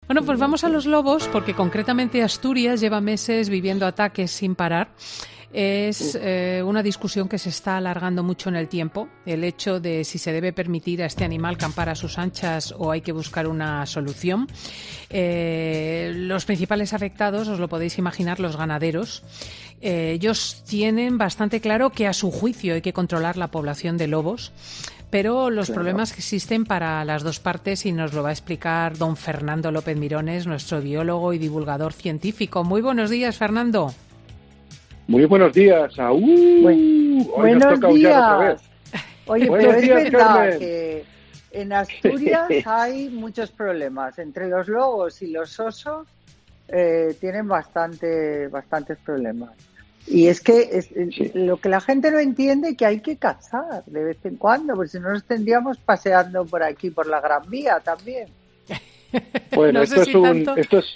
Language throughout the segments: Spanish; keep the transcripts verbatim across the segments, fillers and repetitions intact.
Bueno, pues vamos a los lobos, porque concretamente Asturias lleva meses viviendo ataques sin parar. Es eh, una discusión que se está alargando mucho en el tiempo, el hecho de si se debe permitir a este animal campar a sus anchas o hay que buscar una solución. Eh, los principales afectados, os lo podéis imaginar, los ganaderos. Eh, ellos tienen bastante claro que a su juicio hay que controlar la población de lobos, pero los claro. problemas que existen para las dos partes, y nos lo va a explicar don Fernando López Mirones, nuestro biólogo y divulgador científico. Muy buenos días, Fernando. Muy buenos días. ¡Aú! Buen, buenos días. Otra vez. Oye, buenos pero días, es verdad Carmen. Que en Asturias hay muchos problemas. Entre los lobos y los osos eh, tienen bastante, bastantes problemas. Y es que es, sí. lo que la gente no entiende es que hay que cazar de vez en cuando, porque si no nos tendríamos paseando por aquí, por la Gran Vía también. Bueno, no esto, si es un, tanto... esto es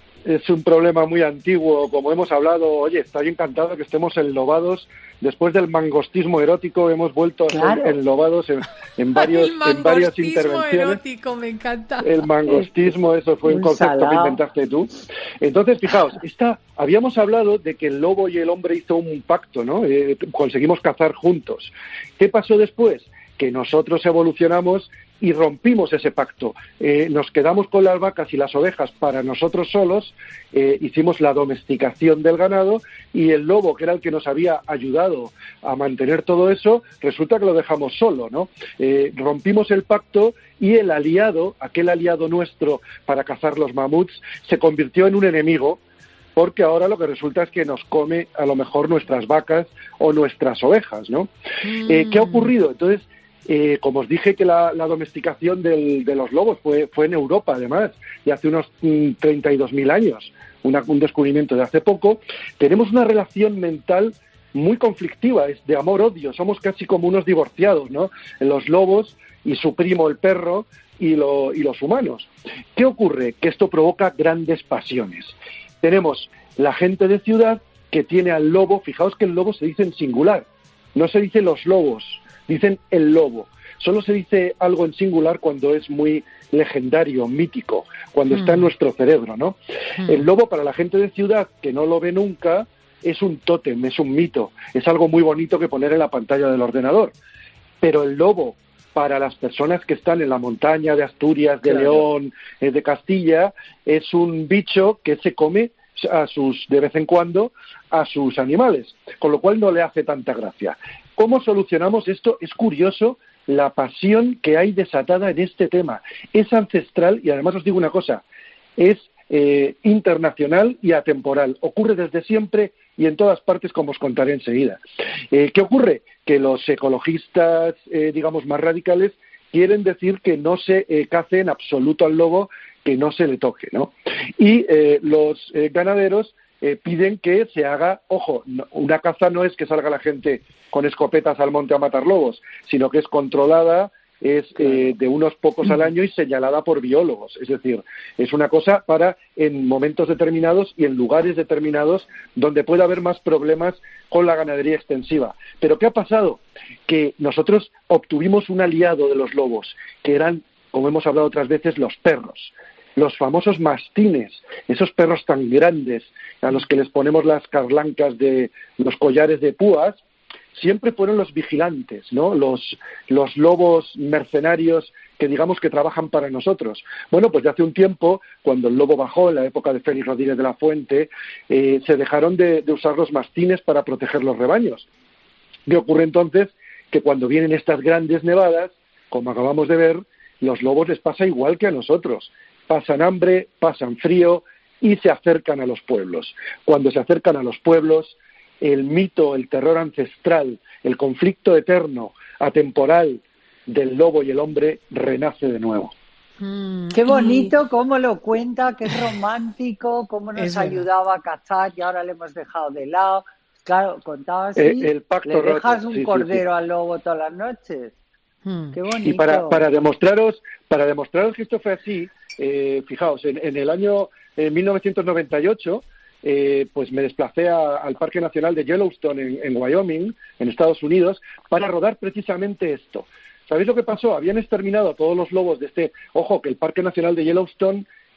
es un problema muy antiguo, como hemos hablado. Oye, estoy encantado que estemos enlobados. Después del mangostismo erótico hemos vuelto claro. a ser enlobados en, en, varios, en varias intervenciones. El mangostismo erótico, me encanta. El mangostismo, eso fue un, un concepto salado. que inventaste tú. Entonces, fijaos, esta, habíamos hablado de que el lobo y el hombre hizo un pacto, ¿no? Eh, conseguimos cazar juntos. ¿Qué pasó después? Que nosotros evolucionamos y rompimos ese pacto. Eh, nos quedamos con las vacas y las ovejas para nosotros solos, eh, hicimos la domesticación del ganado, y el lobo, que era el que nos había ayudado a mantener todo eso, resulta que lo dejamos solo, ¿no? Eh, rompimos el pacto y el aliado, aquel aliado nuestro para cazar los mamuts, se convirtió en un enemigo, porque ahora lo que resulta es que nos come a lo mejor nuestras vacas o nuestras ovejas, ¿no? Mm. Eh, ¿Qué ha ocurrido? Entonces, Eh, como os dije que la, la domesticación del, de los lobos fue, fue en Europa, además, y hace unos mm, treinta y dos mil años, una, un descubrimiento de hace poco, tenemos una relación mental muy conflictiva, es de amor-odio, somos casi como unos divorciados, ¿no? Los lobos y su primo el perro y, lo, y los humanos. ¿Qué ocurre? Que esto provoca grandes pasiones. Tenemos la gente de ciudad que tiene al lobo, fijaos que el lobo se dice en singular, no se dice los lobos, dicen el lobo. Solo se dice algo en singular cuando es muy legendario, mítico, cuando mm. está en nuestro cerebro, ¿no? Mm. El lobo, para la gente de ciudad que no lo ve nunca, es un tótem, es un mito, es algo muy bonito que poner en la pantalla del ordenador. Pero el lobo, para las personas que están en la montaña de Asturias, de claro. León, eh, de Castilla, es un bicho que se come a sus, de vez en cuando a sus animales, con lo cual no le hace tanta gracia. ¿Cómo solucionamos esto? Es curioso la pasión que hay desatada en este tema. Es ancestral y además os digo una cosa, es eh, internacional y atemporal. Ocurre desde siempre y en todas partes, como os contaré enseguida. Eh, ¿Qué ocurre? Que los ecologistas, eh, digamos, más radicales, quieren decir que no se eh, cace en absoluto al lobo, que no se le toque, ¿no? Y eh, los eh, ganaderos eh, piden que se haga, ojo, no, una caza no es que salga la gente con escopetas al monte a matar lobos, sino que es controlada, es eh, de unos pocos al año y señalada por biólogos. Es decir, es una cosa para en momentos determinados y en lugares determinados donde pueda haber más problemas con la ganadería extensiva. Pero ¿qué ha pasado? Que nosotros obtuvimos un aliado de los lobos, que eran, como hemos hablado otras veces, los perros. Los famosos mastines, esos perros tan grandes a los que les ponemos las carlancas de los collares de púas, siempre fueron los vigilantes, ¿no? Los, los lobos mercenarios que digamos que trabajan para nosotros. Bueno, pues de hace un tiempo, cuando el lobo bajó, en la época de Félix Rodríguez de la Fuente, eh, se dejaron de, de usar los mastines para proteger los rebaños. ¿Qué ocurre entonces? Que cuando vienen estas grandes nevadas, como acabamos de ver, los lobos les pasa igual que a nosotros. Pasan hambre, pasan frío y se acercan a los pueblos. Cuando se acercan a los pueblos, el mito, el terror ancestral, el conflicto eterno, atemporal del lobo y el hombre renace de nuevo. Mm, qué bonito y... cómo lo cuenta, qué romántico, cómo nos ayudaba a cazar y ahora le hemos dejado de lado. Claro, contaba así, eh, el pacto le dejas roto. un sí, cordero sí, sí. al lobo todas las noches. Mm. Qué bonito. Y para, para demostraros para demostraros que esto fue así, eh, fijaos, en, en el año en mil novecientos noventa y ocho, eh, pues me desplacé a, al Parque Nacional de Yellowstone en, en Wyoming, en Estados Unidos, para rodar precisamente esto. ¿Sabéis lo que pasó? Habían exterminado a todos los lobos de este... Ojo, que el Parque Nacional de Yellowstone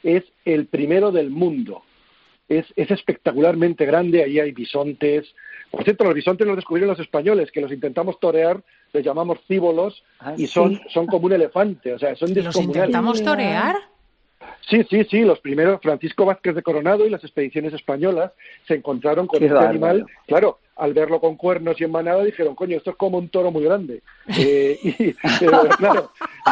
es el primero del mundo. Es, es espectacularmente grande, ahí hay bisontes. Por cierto, los bisontes los descubrieron los españoles, que los intentamos torear, les llamamos cíbolos, ¿Ah, y sí? son, son como un elefante, o sea, son ¿Los descomunales. intentamos torear? Sí, sí, sí, los primeros, Francisco Vázquez de Coronado y las expediciones españolas se encontraron con Qué este bárbaro. animal. Claro, al verlo con cuernos y en manada dijeron, coño, esto es como un toro muy grande. Eh, y, eh, claro,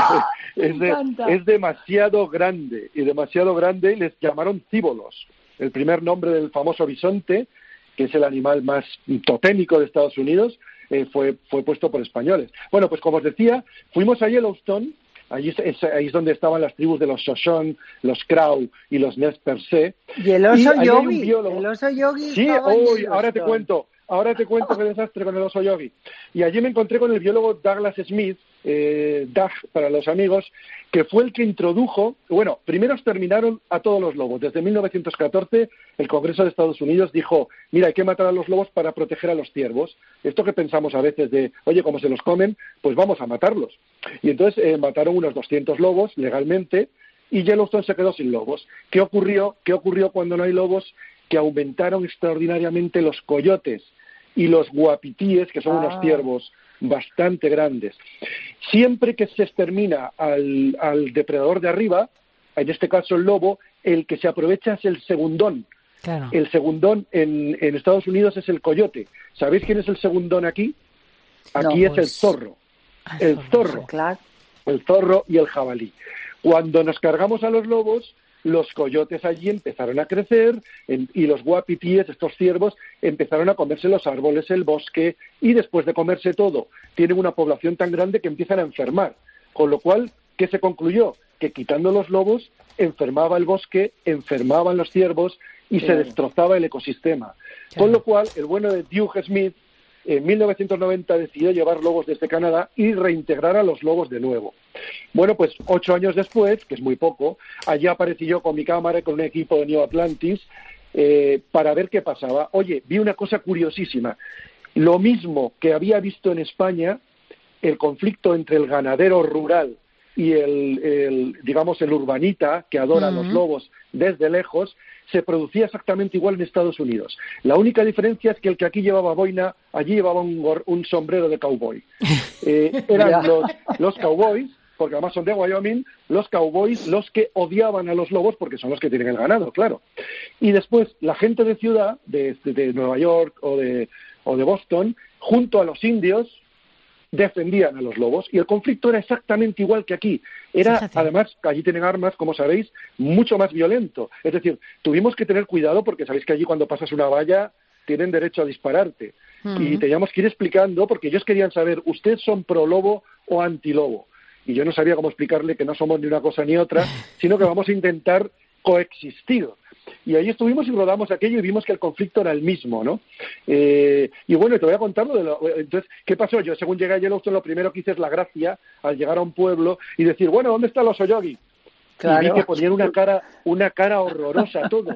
es, de, es demasiado grande, y demasiado grande, y les llamaron cíbolos, el primer nombre del famoso bisonte, que es el animal más totémico de Estados Unidos, eh, fue, fue puesto por españoles. Bueno, pues como os decía, fuimos a Yellowstone. Allí es, ahí es donde estaban las tribus de los Shoshone, los Crow y los Nez Perce. Y el oso y yogi, el oso yogi. Sí, hoy, ahora te cuento, ahora te cuento qué desastre con el oso yogi. Y allí me encontré con el biólogo Douglas Smith, eh, Doug para los amigos, que fue el que introdujo, bueno, primero exterminaron a todos los lobos. Desde mil novecientos catorce el Congreso de Estados Unidos dijo, mira, hay que matar a los lobos para proteger a los ciervos. Esto que pensamos a veces de, oye, como se los comen, pues vamos a matarlos. Y entonces eh, mataron unos doscientos lobos legalmente y Yellowstone se quedó sin lobos. ¿Qué ocurrió? ¿Qué ocurrió cuando no hay lobos? Que aumentaron extraordinariamente los coyotes y los guapitíes, que son ah. unos ciervos bastante grandes. Siempre que se extermina al, al depredador de arriba, en este caso el lobo, el que se aprovecha es el segundón. Claro. El segundón en, en Estados Unidos es el coyote. ¿Sabéis quién es el segundón aquí? Aquí no, es pues... el zorro. El zorro. Claro. El zorro y el jabalí. Cuando nos cargamos a los lobos, los coyotes allí empezaron a crecer en, y los guapitíes, estos ciervos, empezaron a comerse los árboles, el bosque, y después de comerse todo, tienen una población tan grande que empiezan a enfermar. Con lo cual, ¿qué se concluyó? Que quitando los lobos, enfermaba el bosque, enfermaban los ciervos y sí. se destrozaba el ecosistema. Sí. Con lo cual, el bueno de Doug Smith, en mil novecientos noventa decidió llevar lobos desde Canadá y reintegrar a los lobos de nuevo. Bueno, pues ocho años después, que es muy poco, allí aparecí yo con mi cámara y con un equipo de New Atlantis eh, para ver qué pasaba. Oye, vi una cosa curiosísima. Lo mismo que había visto en España, el conflicto entre el ganadero rural y el, el digamos, el urbanita que adora uh-huh. a los lobos desde lejos, se producía exactamente igual en Estados Unidos. La única diferencia es que el que aquí llevaba boina, allí llevaba un, gor- un sombrero de cowboy. Eh, eran los, los cowboys, porque además son de Wyoming, los cowboys los que odiaban a los lobos porque son los que tienen el ganado, claro. Y después la gente de ciudad, de, de, de Nueva York o de, o de Boston, junto a los indios, defendían a los lobos, y el conflicto era exactamente igual que aquí. Era, Fíjate. además, allí tienen armas, como sabéis, mucho más violento. Es decir, tuvimos que tener cuidado porque sabéis que allí cuando pasas una valla tienen derecho a dispararte. Uh-huh. Y teníamos que ir explicando, porque ellos querían saber, ¿ustedes son pro lobo o anti lobo? Y yo no sabía cómo explicarle que no somos ni una cosa ni otra, sino que vamos a intentar coexistir. Y ahí estuvimos y rodamos aquello y vimos que el conflicto era el mismo, ¿no? Eh, y bueno, te voy a contar lo de lo, entonces, ¿qué pasó? Yo, según llegué a Yellowstone, lo primero que hice es la gracia al llegar a un pueblo y decir, bueno, ¿dónde está el oso yogi? Claro. Y vi que ponían una cara, una cara horrorosa a todos.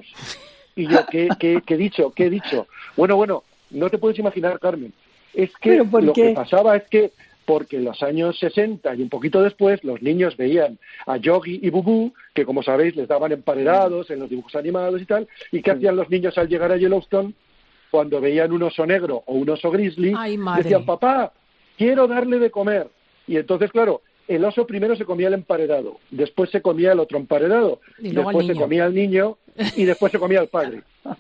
Y yo, ¿qué, qué, qué he dicho? ¿Qué he dicho? Bueno, bueno, no te puedes imaginar, Carmen. Es que lo qué? que pasaba es que porque en los años sesenta y un poquito después los niños veían a Yogi y Bubú, que como sabéis les daban emparedados en los dibujos animados y tal, y ¿qué hacían los niños al llegar a Yellowstone? Cuando veían un oso negro o un oso grizzly, Ay, decían, papá, quiero darle de comer. Y entonces, claro, el oso primero se comía el emparedado, después se comía el otro emparedado, y después se comía el niño y después se comía el padre.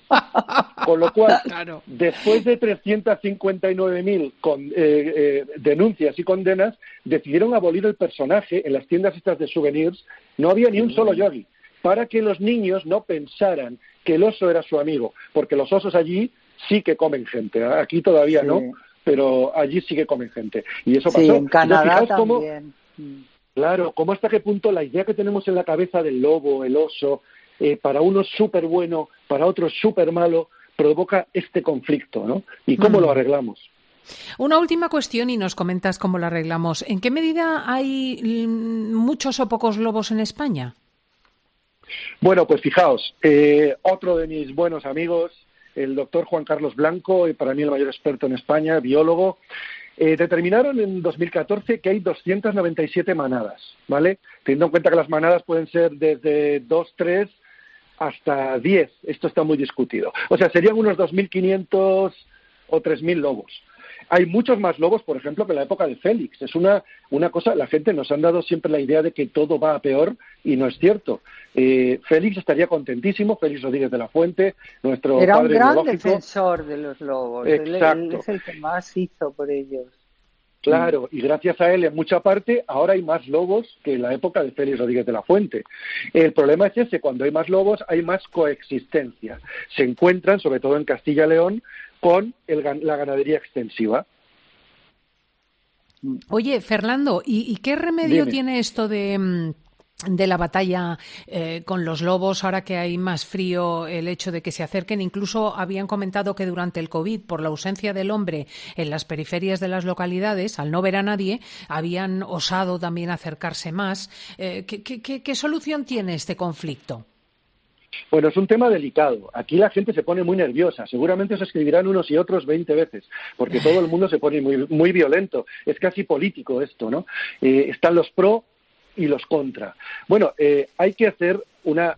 Con lo cual, claro. después de trescientas cincuenta y nueve mil con, eh, eh, denuncias y condenas, decidieron abolir el personaje en las tiendas estas de souvenirs. No había ni un solo yogi, para que los niños no pensaran que el oso era su amigo, porque los osos allí sí que comen gente, aquí todavía sí. no, pero allí sí que comen gente. Y eso pasó. Sí, en Canadá también. Cómo, claro, cómo hasta qué punto la idea que tenemos en la cabeza del lobo, el oso, eh, para unos súper bueno, para otros súper malo, provoca este conflicto, ¿no? ¿Y cómo mm. lo arreglamos? Una última cuestión y nos comentas cómo lo arreglamos. ¿En qué medida hay muchos o pocos lobos en España? Bueno, pues fijaos, eh, otro de mis buenos amigos, el doctor Juan Carlos Blanco, y para mí el mayor experto en España, biólogo, Eh, determinaron en dos mil catorce que hay doscientas noventa y siete manadas, ¿vale? Teniendo en cuenta que las manadas pueden ser desde dos, tres hasta diez. Esto está muy discutido. O sea, serían unos dos mil quinientos o tres mil lobos. Hay muchos más lobos, por ejemplo, que en la época de Félix. Es una, una cosa, la gente nos han dado siempre la idea de que todo va a peor y no es cierto. Eh, Félix estaría contentísimo, Félix Rodríguez de la Fuente, nuestro Era padre un gran biológico. defensor de los lobos. Exacto. Él, él es el que más hizo por ellos. Claro, y gracias a él, en mucha parte, ahora hay más lobos que en la época de Félix Rodríguez de la Fuente. El problema es ese, cuando hay más lobos hay más coexistencia. Se encuentran, sobre todo en Castilla y León, con el, la ganadería extensiva. Oye, Fernando, ¿y, y qué remedio Dime. tiene esto de... de la batalla eh, con los lobos, ahora que hay más frío, el hecho de que se acerquen? Incluso habían comentado que durante el COVID, por la ausencia del hombre en las periferias de las localidades, al no ver a nadie, habían osado también acercarse más. Eh, ¿qué, qué, qué solución tiene este conflicto? Bueno, es un tema delicado. Aquí la gente se pone muy nerviosa. Seguramente se escribirán unos y otros veinte veces, porque todo el mundo se pone muy, muy violento. Es casi político esto, ¿no? Eh, están los pro y los contra. Bueno, eh, hay que hacer una,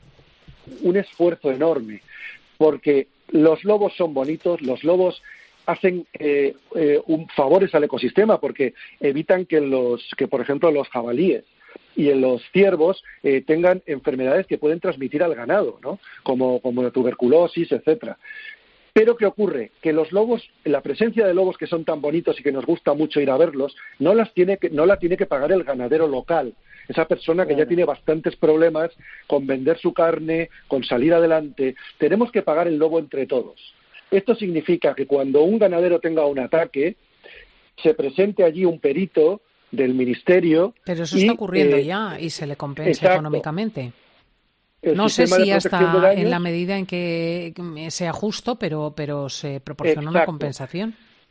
un esfuerzo enorme, porque los lobos son bonitos, los lobos hacen eh, eh, un, favores al ecosistema, porque evitan que, los, que, por ejemplo, los jabalíes y en los ciervos eh, tengan enfermedades que pueden transmitir al ganado, ¿no? Como, como la tuberculosis, etcétera. Pero ¿qué ocurre? Que los lobos, la presencia de lobos que son tan bonitos y que nos gusta mucho ir a verlos, no las tiene que, no la tiene que pagar el ganadero local. Esa persona que ya tiene bastantes problemas con vender su carne, con salir adelante. Tenemos que pagar el lobo entre todos. Esto significa que cuando un ganadero tenga un ataque, se presente allí un perito del ministerio. Pero eso y, está ocurriendo eh, ya y se le compensa exacto. económicamente. El no sé si hasta daños, en la medida en que sea justo, pero, pero se proporciona exacto. una compensación.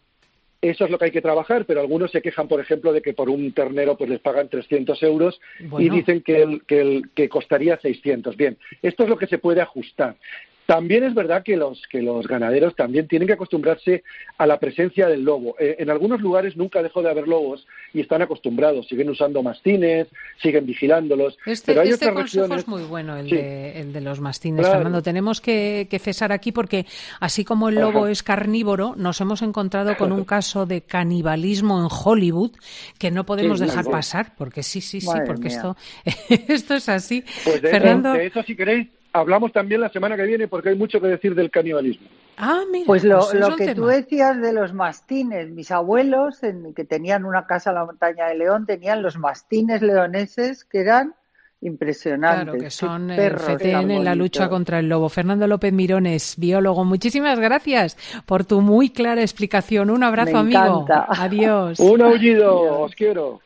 Eso es lo que hay que trabajar, pero algunos se quejan, por ejemplo, de que por un ternero pues les pagan trescientos euros bueno. y dicen que, el, que, el, que costaría seiscientos. Bien, esto es lo que se puede ajustar. También es verdad que los, que los ganaderos también tienen que acostumbrarse a la presencia del lobo. Eh, en algunos lugares nunca dejó de haber lobos y están acostumbrados. Siguen usando mastines, siguen vigilándolos. Este, pero hay este otras consejo regiones... es muy bueno, el, sí. de, el de los mastines, claro. Fernando. Tenemos que, que cesar aquí porque, así como el lobo Ajá. es carnívoro, nos hemos encontrado con un caso de canibalismo en Hollywood que no podemos sí, dejar sí. pasar, porque sí, sí, sí, Madre porque esto, esto es así. Pues de, Fernando... eso, de eso, si queréis, hablamos también la semana que viene porque hay mucho que decir del canibalismo. Ah, mira, pues lo, pues lo que tema. tú decías de los mastines, mis abuelos en, que tenían una casa en la montaña de León tenían los mastines leoneses que eran impresionantes. Claro, que son el fetén en la lucha contra el lobo. Fernando López Mirones, biólogo, muchísimas gracias por tu muy clara explicación. Un abrazo, Me amigo. Encanta. Adiós. Un aullido, os quiero.